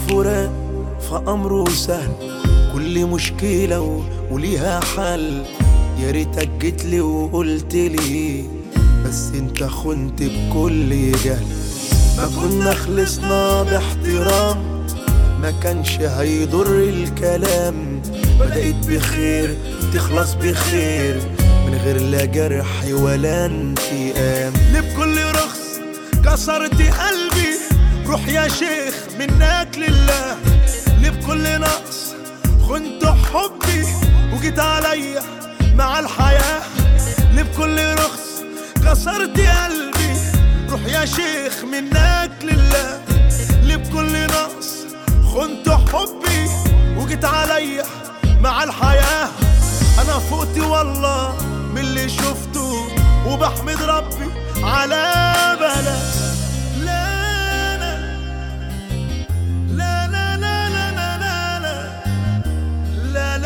الفراق فأمره سهل، كل مشكلة وليها حل. يا ريتك جيتلي وقلتلي، بس انت خنت بكل جهل. ما كنا خلصنا باحترام، ما كانش هيضر الكلام. بدأت بخير تخلص بخير، من غير لا جرح ولا انتقام. ليه بكل رخص كسرت قلبي؟ روح يا شيخ منك لله. ليه بكل نقص خنت حبي وجيت عليا مع الحياة؟ ليه بكل رخص كسرت قلبي؟ روح يا شيخ منك لله. ليه بكل نقص خنت حبي وجيت عليا مع الحياة؟ انا فقت والله من اللي شفته، وبحمد ربي على بلا. لا لا لا لا لا لا لا لا لا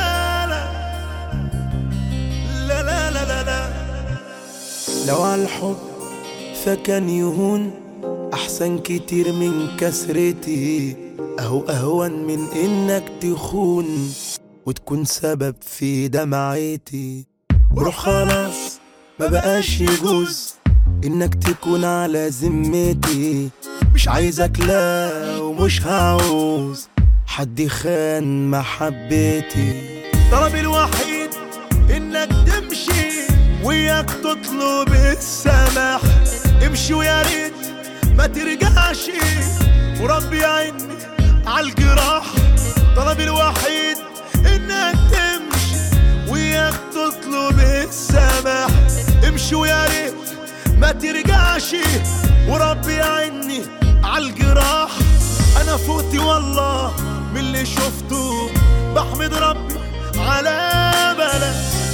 لا لا لا لا لا. لو عالحب فكان يهون، أحسن كتير من كسرتي. أهو أهون من إنك تخون وتكون سبب في دمعتي. وروح خلاص ما بقاش يجوز إنك تكون على ذمتي. مش عايزك لا ومش هعوز حد يخان محبتي. طلبي الوحيد إنك تمشي وياك تطلب السماح. امشي ويا ريت ما ترجعش، وربي يعيني عالجراح. طلبي الوحيد انك تمشي وياك تطلب السماح. امشي ويا ريت ما ترجعش، وربي يعيني عالجراح. انا فوتي والله من اللي شفته، بحمد ربي على بلا.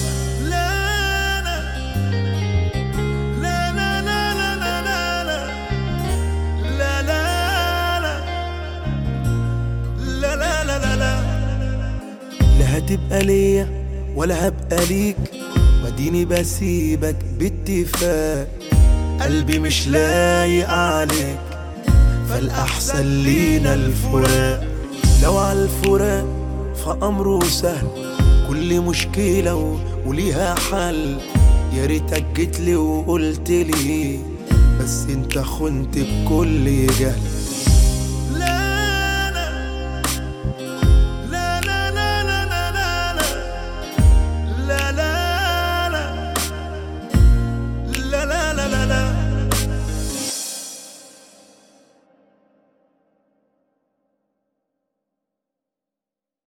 لا هتبقى ليا ولا هبقى ليك، واديني بسيبك باتفاق. قلبي مش لايق عليك، فالأحسن لينا الفراق. لو عالفراق فأمره سهل، كل مشكلة وليها حل. يا ريتك جيتلي وقلتلي، بس انت خنت بكل جهل.